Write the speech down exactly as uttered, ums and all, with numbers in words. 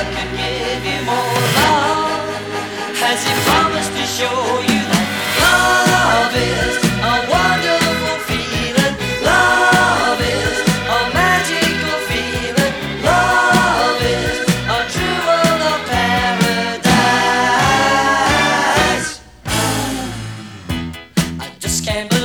I could give you more love. Has he promised to show you that love is a wonderful feeling? Love is a magical feeling. Love is a true world of paradise. I just can't believe